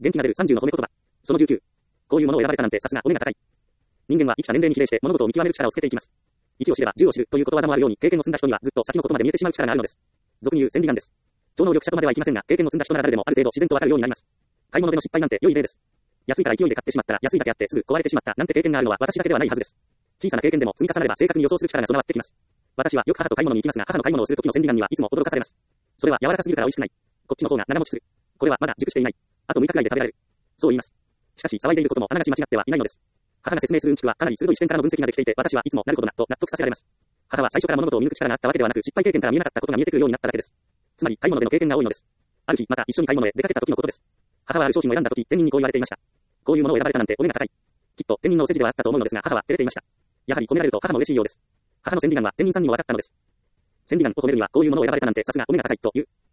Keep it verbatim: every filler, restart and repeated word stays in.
元気が出るさんじゅうの褒め言葉。そのじゅうきゅう。こういうものを選ばれたなんてさすがお目が高い。人間は生きた年齢に比例して物事を見極める力をつけていきます。いちを知ればじゅうを知るということわざもあるように、経験を積んだ人にはずっと先のことまで見えてしまう力があるのです。俗に言う千里眼です。超能力者とまではいきませんが、経験を積んだ人なら誰でもある程度自然とわかるようになります。買い物での失敗なんて良い例です。安いから勢いで買ってしまったら安いだけあってすぐ壊れてしまったなんて経験があるのは私だけではないはずです。小さな経験でも積み重ねれば正確に予想する力が備わってきます。私はよく母と買い物に行きますが、母の買い物をする時の千里眼にはいつも驚かされます。それは柔らかすぎるから美味しくない。こっちの方が長持ちする。これはまだ熟していない。あとむいかくらいで食べられる。そう言います。しかし騒いでいることもあながち間違ってはいないのです。母が説明するうんちくはかなり鋭い視点からの分析ができていて、私はいつもなるほどなと納得させられます。母は最初から物事を見抜く力があったわけではなく、失敗経験から見えなかったことが見えてくるようになっただけです。つまり買い物での経験が多いのです。ある日、また一緒に買い物へ出かけた時のことです。母はある商品を選んだ時、店員にこう言われていました。こういうものを選ばれたなんてお目が高い。きっと店員のお世辞ではあったと思うのですが、母は照れていました。やはり褒められると母も嬉しいようです。母の千里眼は店員さんにも分かったのです。千里眼を褒めるにはこういうものを選ばれたなんてさすがお目が高いという。